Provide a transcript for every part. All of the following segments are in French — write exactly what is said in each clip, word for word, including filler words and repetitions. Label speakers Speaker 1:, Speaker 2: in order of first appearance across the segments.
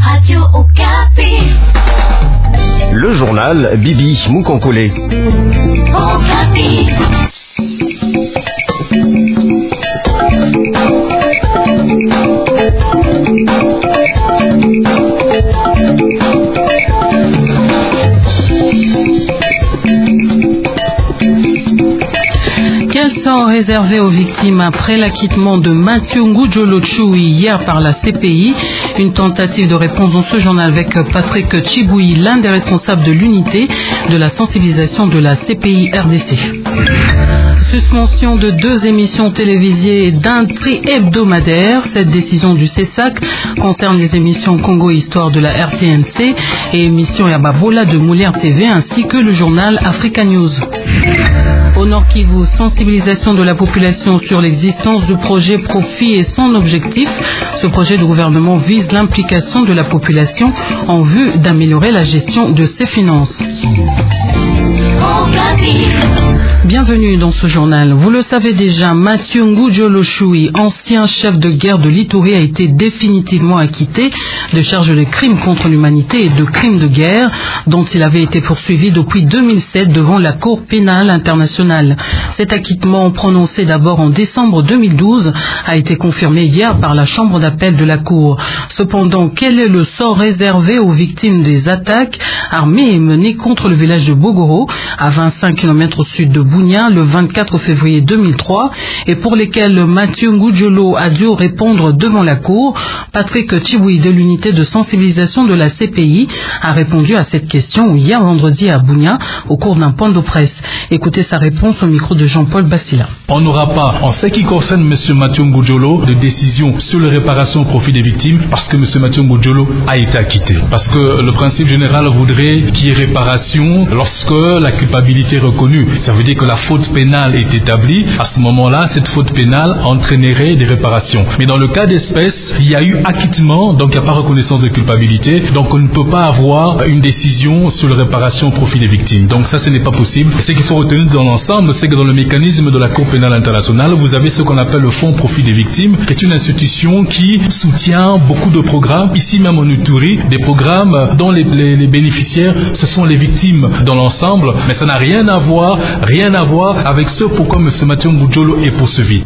Speaker 1: Radio Okapi.
Speaker 2: Le journal Bibi Mukonkole.
Speaker 1: Okapi.
Speaker 3: Quel sort réservé aux victimes après l'acquittement de Mathieu Ngudjolo Tchoui hier par la C P I? Une tentative de réponse dans ce journal avec Patrick Chiboui, l'un des responsables de l'unité de la sensibilisation de la C P I R D C. Suspension de deux émissions télévisées et d'un prix hebdomadaire. Cette décision du C E S A C concerne les émissions Congo Histoire de la R T N C et émissions Yababola de Moulière T V ainsi que le journal Africa News. Au Nord Kivu, sensibilisation de la population sur l'existence du projet Profit et son objectif. Ce projet de gouvernement vise l'implication de la population en vue d'améliorer la gestion de ses finances. Bienvenue dans ce journal. Vous le savez déjà, Mathieu Ngudjolo Tchoui, ancien chef de guerre de l'Ituri, a été définitivement acquitté de charges de crimes contre l'humanité et de crimes de guerre dont il avait été poursuivi depuis deux mille sept devant la Cour pénale internationale. Cet acquittement, prononcé d'abord en décembre deux mille douze, a été confirmé hier par la chambre d'appel de la Cour. Cependant, quel est le sort réservé aux victimes des attaques armées menées contre le village de Bogoro, à vingt-cinq kilomètres au sud de Bunia, le vingt-quatre février deux mille trois, et pour lesquels Mathieu Ngudjolo a dû répondre devant la Cour? Patrick Chiboui de l'unité de sensibilisation de la C P I a répondu à cette question hier vendredi à Bunia au cours d'un point de presse. Écoutez sa réponse au micro de Jean-Paul Bassila.
Speaker 4: On n'aura pas, en ce qui concerne M. Mathieu Ngudjolo, de décision sur les réparations au profit des victimes parce que M. Mathieu Ngudjolo a été acquitté. Parce que le principe général voudrait qu'il y ait réparation lorsque la culpabilité est reconnue. Ça veut dire que la faute pénale est établie. À ce moment-là, cette faute pénale entraînerait des réparations. Mais dans le cas d'espèce, il y a eu acquittement, donc il n'y a pas reconnaissance de culpabilité. Donc on ne peut pas avoir une décision sur la réparation au profit des victimes. Donc ça, ce n'est pas possible. Et ce qu'il faut retenir dans l'ensemble, c'est que dans le mécanisme de la Cour pénale internationale, vous avez ce qu'on appelle le Fonds profit des victimes, qui est une institution qui soutient beaucoup de programmes, ici même en Ituri, des programmes dont les, les, les bénéficiaires, ce sont les victimes dans l'ensemble, mais ça n'a rien à voir, rien à voir avec ce pourquoi M. Mathieu Ngudjolo est poursuivi.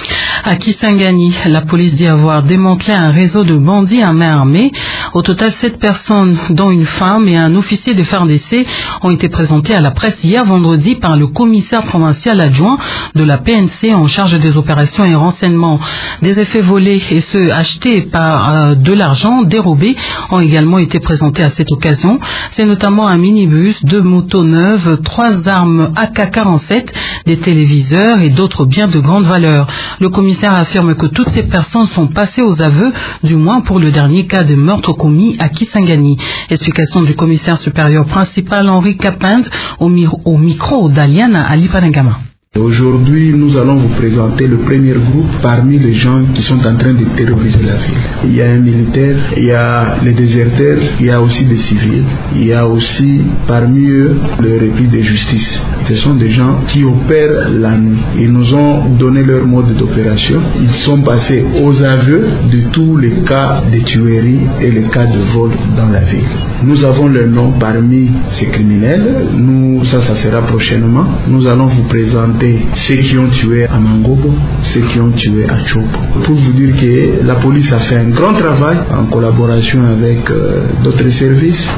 Speaker 3: À Kisangani, la police dit avoir démantelé un réseau de bandits à main armée. Au total, sept personnes, dont une femme et un officier de F A R D C, ont été présentés à la presse hier vendredi par le commissaire provincial adjoint de la P N C en charge des opérations et renseignements. Des effets volés et ceux achetés par euh, de l'argent dérobé ont également été présentés à cette occasion. C'est notamment un minibus, deux motos neuves, trois armes A K quarante-sept, des téléviseurs et d'autres biens de grande valeur. Le commissaire affirme que toutes ces personnes sont passées aux aveux, du moins pour le dernier cas de meurtre commis à Kisangani. Explication du commissaire supérieur principal Henri Capinde au, mi- au micro d'Aliana Alipanagama.
Speaker 5: Aujourd'hui, nous allons vous présenter le premier groupe parmi les gens qui sont en train de terroriser la ville. Il y a un militaire, il y a les déserteurs, il y a aussi des civils, il y a aussi parmi eux le répit de justice. Ce sont des gens qui opèrent la nuit. Ils nous ont donné leur mode d'opération. Ils sont passés aux aveux de tous les cas de tuerie et les cas de vol dans la ville. Nous avons le nom parmi ces criminels. Nous, ça, ça sera prochainement. Nous allons vous présenter ceux qui ont tué à Mangobo, ceux qui ont tué à Chopo. Pour vous dire que la police a fait un grand travail en collaboration avec euh, d'autres services.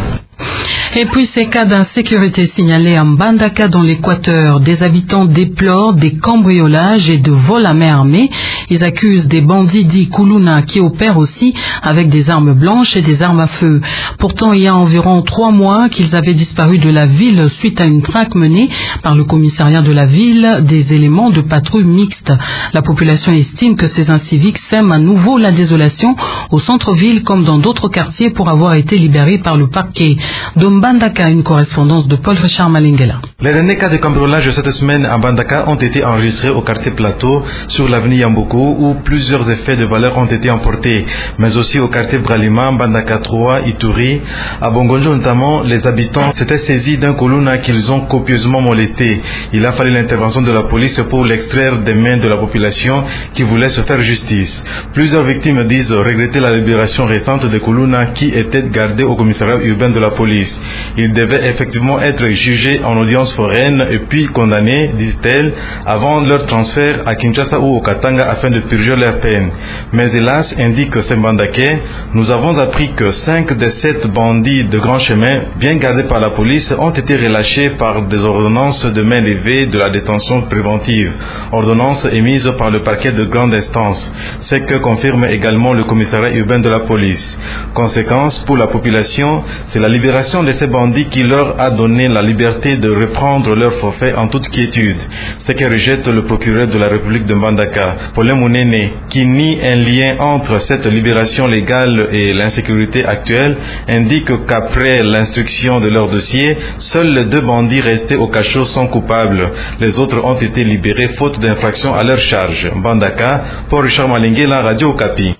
Speaker 3: Et puis ces cas d'insécurité signalés à Mbandaka dans l'Équateur, des habitants déplorent des cambriolages et de vols à main armée. Ils accusent des bandits dits Kuluna qui opèrent aussi avec des armes blanches et des armes à feu. Pourtant, il y a environ trois mois qu'ils avaient disparu de la ville suite à une traque menée par le commissariat de la ville des éléments de patrouille mixte. La population estime que ces inciviques sèment à nouveau la désolation au centre-ville comme dans d'autres quartiers pour avoir été libérés par le parquet. De Mbandaka, une correspondance de Paul Richard Malingela.
Speaker 6: Les derniers cas de cambriolage de cette semaine à Mbandaka ont été enregistrés au quartier Plateau, sur l'avenue Yamboko, où plusieurs effets de valeur ont été emportés, mais aussi au quartier Bralima, Mbandaka trois, Ituri. À Bongonjo notamment, les habitants s'étaient saisis d'un Kuluna qu'ils ont copieusement molesté. Il a fallu l'intervention de la police pour l'extraire des mains de la population qui voulait se faire justice. Plusieurs victimes disent regretter la libération récente de Kuluna qui était gardé au commissariat urbain de la police. Ils devaient effectivement être jugés en audience foraine et puis condamnés, disent-elles, avant leur transfert à Kinshasa ou au Katanga afin de purger leur peine. Mais hélas, indique ces Mbandakais, nous avons appris que cinq des sept bandits de grand chemin, bien gardés par la police, ont été relâchés par des ordonnances de main levée de la détention préventive, ordonnance émise par le parquet de grande instance, ce que confirme également le commissariat urbain de la police. Conséquence pour la population, c'est la libération de ces bandits qui leur a donné la liberté de reprendre leur forfait en toute quiétude, ce que rejette le procureur de la République de Mbandaka, Paulin Mounene, qui nie un lien entre cette libération légale et l'insécurité actuelle, indique qu'après l'instruction de leur dossier, seuls les deux bandits restés au cachot sont coupables. Les autres ont été libérés faute d'infraction à leur charge. Mbandaka, pour Richard Malingela, Radio Okapi.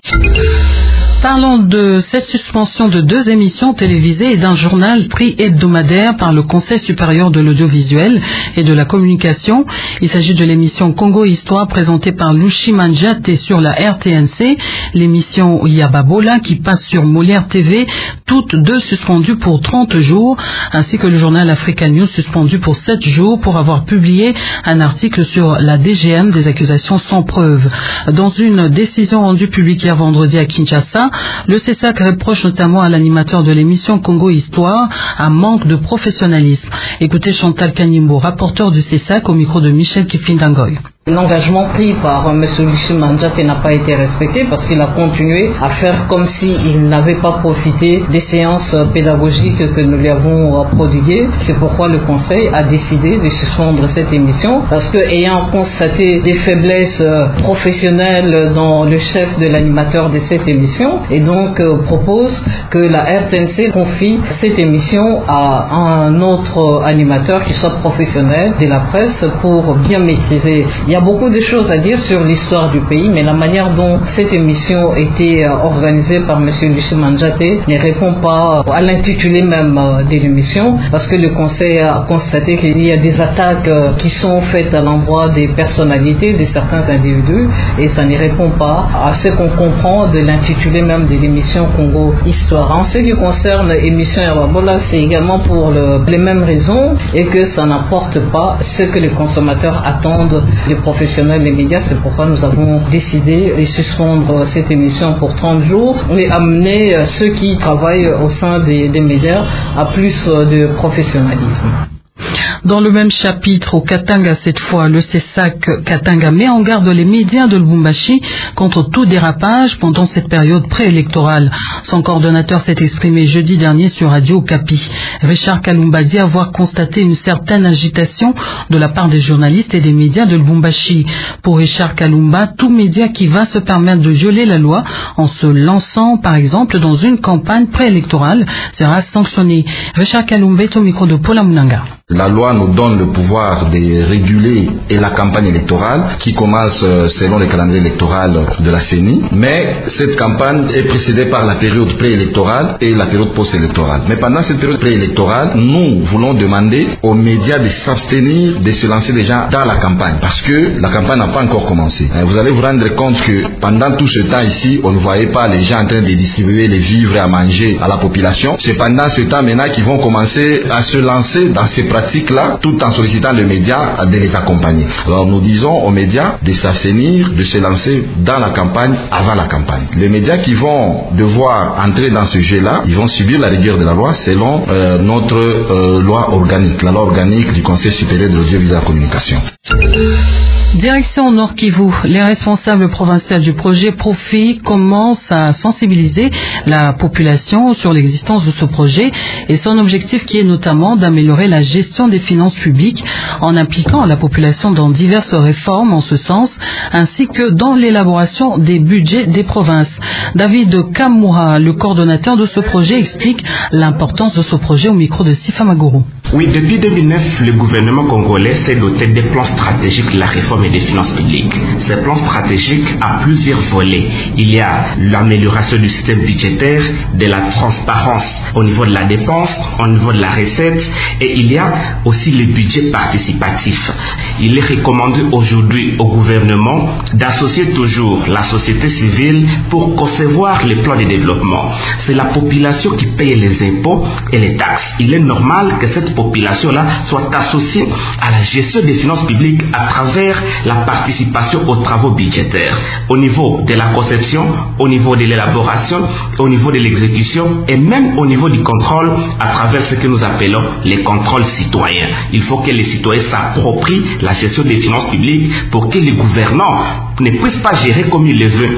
Speaker 3: Parlons de cette suspension de deux émissions télévisées et d'un journal pris hebdomadaire par le Conseil supérieur de l'audiovisuel et de la communication. Il s'agit de l'émission Congo Histoire présentée par Lushi Manjate sur la R T N C, l'émission Yababola qui passe sur Molière T V, toutes deux suspendues pour trente jours, ainsi que le journal Africa News suspendu pour sept jours pour avoir publié un article sur la D G M des accusations sans preuve. Dans une décision rendue publique hier vendredi à Kinshasa, le C E S A C reproche notamment à l'animateur de l'émission Congo Histoire un manque de professionnalisme. Écoutez Chantal Kanimbo, rapporteur du C E S A C au micro de Michel Kifindangoy.
Speaker 7: L'engagement pris par M. Lushi Manjate n'a pas été respecté parce qu'il a continué à faire comme s'il n'avait pas profité des séances pédagogiques que nous lui avons prodiguées. C'est pourquoi le Conseil a décidé de suspendre cette émission parce que, ayant constaté des faiblesses professionnelles dans le chef de l'animateur de cette émission, et donc euh, propose que la R T N C confie cette émission à un autre animateur qui soit professionnel de la presse pour bien maîtriser. Il y a beaucoup de choses à dire sur l'histoire du pays, mais la manière dont cette émission a été organisée par M. Lushi Manjate ne répond pas à l'intitulé même de l'émission, parce que le Conseil a constaté qu'il y a des attaques qui sont faites à l'endroit des personnalités, de certains individus, et ça ne répond pas à ce qu'on comprend de l'intitulé même de l'émission Congo Histoire. En ce qui concerne l'émission Yababola, c'est également pour le, les mêmes raisons, et que ça n'apporte pas ce que les consommateurs attendent des professionnels des médias. C'est pourquoi nous avons décidé de suspendre cette émission pour trente jours et amener ceux qui travaillent au sein des, des médias à plus de professionnalisme.
Speaker 3: Dans le même chapitre, au Katanga cette fois, le C E S A C Katanga met en garde les médias de Lubumbashi contre tout dérapage pendant cette période préélectorale. Son coordonnateur s'est exprimé jeudi dernier sur Radio Okapi. Richard Kalumba dit avoir constaté une certaine agitation de la part des journalistes et des médias de Lubumbashi. Pour Richard Kalumba, tout média qui va se permettre de violer la loi en se lançant, par exemple, dans une campagne préélectorale sera sanctionné. Richard Kalumba est au micro de Paula Munanga.
Speaker 8: La loi nous donne le pouvoir de réguler et la campagne électorale qui commence selon le calendrier électoral de la C E N I. Mais cette campagne est précédée par la période préélectorale et la période post-électorale. Mais pendant cette période préélectorale, nous voulons demander aux médias de s'abstenir de se lancer déjà dans la campagne parce que la campagne n'a pas encore commencé. Vous allez vous rendre compte que pendant tout ce temps ici, on ne voyait pas les gens en train de distribuer les vivres à manger à la population. C'est pendant ce temps maintenant qu'ils vont commencer à se lancer dans ces pratiques là, tout en sollicitant les médias de les accompagner. Alors nous disons aux médias de s'abstenir, de se lancer dans la campagne avant la campagne. Les médias qui vont devoir entrer dans ce jeu-là, ils vont subir la rigueur de la loi selon euh, notre euh, loi organique, la loi organique du Conseil supérieur de l'audiovisuel et de la communication.
Speaker 3: Direction Nord Kivu, les responsables provinciaux du projet Profit commencent à sensibiliser la population sur l'existence de ce projet et son objectif qui est notamment d'améliorer la gestion des finances publiques en impliquant la population dans diverses réformes en ce sens, ainsi que dans l'élaboration des budgets des provinces. David Kamoura, le coordonnateur de ce projet, explique l'importance de ce projet au micro de Sifa Magoro.
Speaker 9: Oui, depuis deux mille neuf, le gouvernement congolais s'est doté des plans stratégiques de la réforme et des finances publiques. Ces plans stratégiques ont plusieurs volets. Il y a l'amélioration du système budgétaire, de la transparence au niveau de la dépense, au niveau de la recette, et il y a aussi le budget participatif. Il est recommandé aujourd'hui au gouvernement d'associer toujours la société civile pour concevoir les plans de développement. C'est la population qui paye les impôts et les taxes. Il est normal que cette population-là soit associée à la gestion des finances publiques à travers la participation aux travaux budgétaires, au niveau de la conception, au niveau de l'élaboration, au niveau de l'exécution et même au niveau du contrôle à travers ce que nous appelons les contrôles citoyens. Il faut que les citoyens s'approprient la gestion des finances publiques pour que les gouvernants ne puissent pas gérer comme ils le veulent.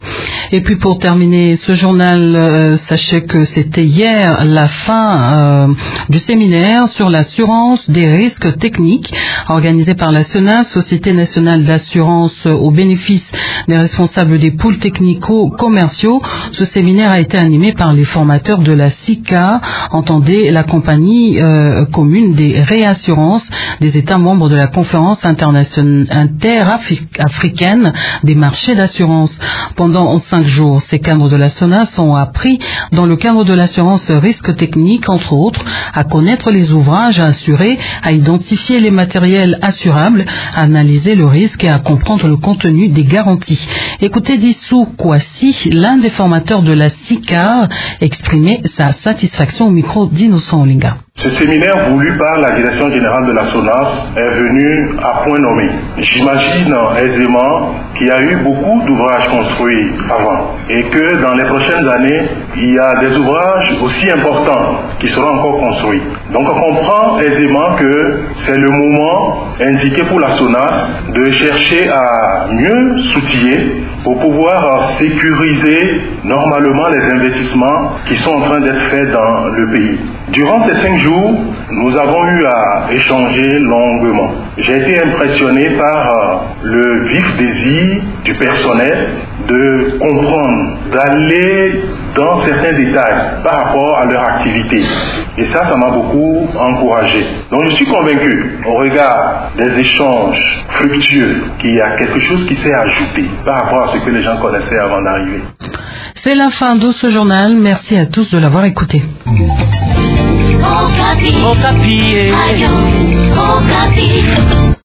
Speaker 3: Et puis pour terminer ce journal, euh, sachez que c'était hier la fin euh, du séminaire sur l'assurance des risques techniques organisé par la SONAS, Société nationale d'assurance au bénéfice des responsables des pôles technico-commerciaux. Ce séminaire a été animé par les formateurs de la S I C A, entendez la compagnie euh, commune des réassurances des États membres de la conférence internationale interafricaine des marchés d'assurance. Pendant cinq jours, ces cadres de la SONAS ont appris, dans le cadre de l'assurance risque technique, entre autres, à connaître les ouvrages à assurer, à identifier les matériels assurables, à analyser le risque et à comprendre le contenu des garanties. Écoutez Dissou Kouassi, l'un des formateurs de la S I C A, exprimer sa satisfaction au micro d'Innocent Olinga.
Speaker 10: Ce séminaire voulu par la direction générale de la SONAS est venu à point nommé. J'imagine aisément qu'il y a eu beaucoup d'ouvrages construits avant et que dans les prochaines années, il y a des ouvrages aussi importants qui seront encore construits. Donc on comprend aisément que c'est le moment indiqué pour la SONAS de chercher à mieux s'outiller pour pouvoir sécuriser normalement les investissements qui sont en train d'être faits dans le pays. Durant ces cinq jours, nous avons eu à échanger longuement. J'ai été impressionné par le vif désir du personnel de comprendre, d'aller dans certains détails par rapport à leur activité. Et ça, ça m'a beaucoup encouragé. Donc je suis convaincu, au regard des échanges fructueux, qu'il y a quelque chose qui s'est ajouté par rapport à ce que les gens connaissaient avant d'arriver.
Speaker 3: C'est la fin de ce journal. Merci à tous de l'avoir écouté.
Speaker 1: Okapi. Okapi. Radio. Okapi.